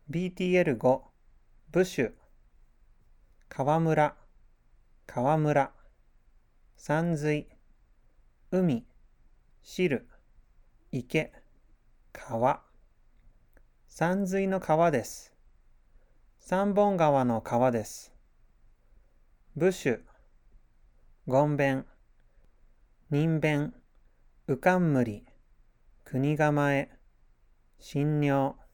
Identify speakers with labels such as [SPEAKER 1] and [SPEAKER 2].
[SPEAKER 1] BTL5 部首川村川村山水海汁池川山水の川です。三本川の川です。部首言弁人弁うかんむり国構え神尿